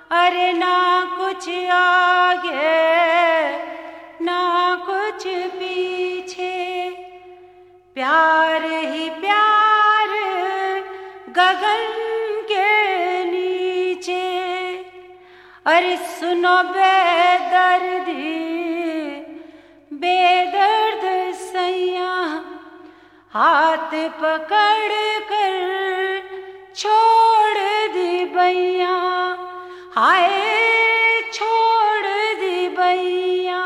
अरे ना कुछ आगे ना कुछ पीछे, प्यार ही प्यार गगन के नीचे। अरे सुनो बेदर्दी बेदर्द सैया, हाथ पकड़ कर छोड़ दी बैया, हाय छोड़ दी बैया।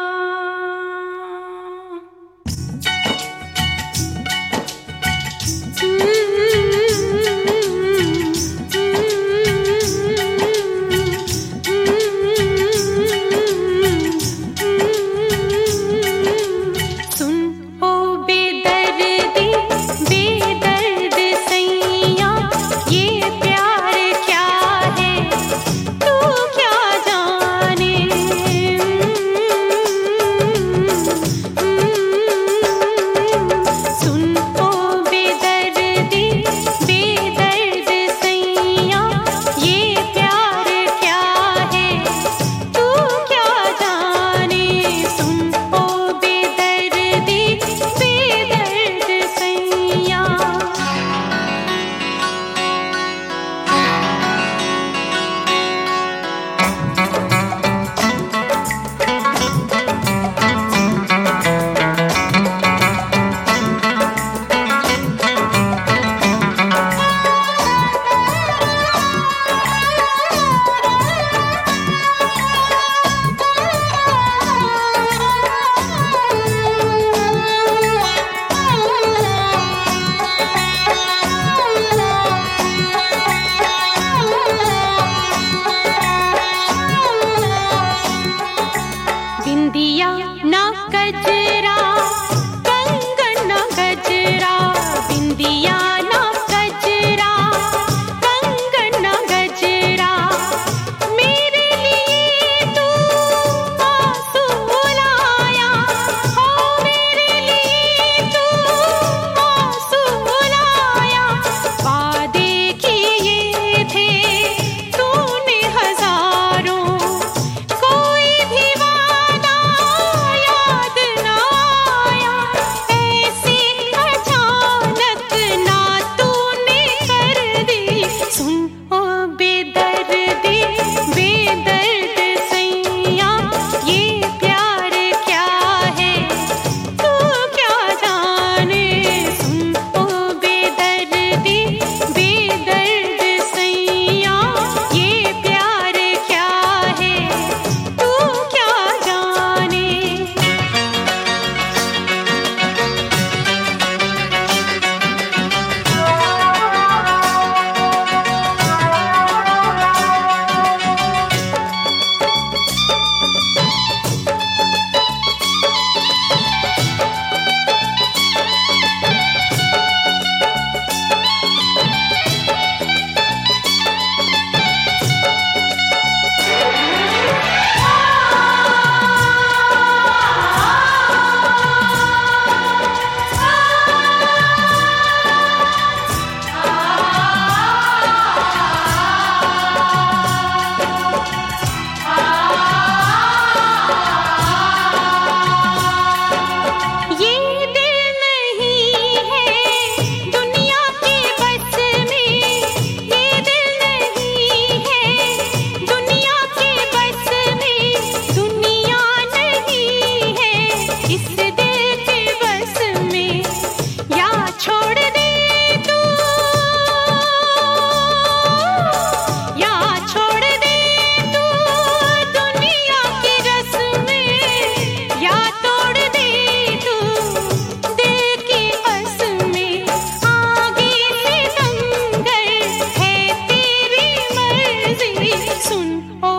बिंदिया ना गजरा कंगन ना गजरा, बिंदिया ना गजरा कंगन ना गजरा, मेरे लिए तू आंसू लाया, हो मेरे लिए तू आंसू लाया। वादे किए थे तूने हजारों, कोई भी सुन ओ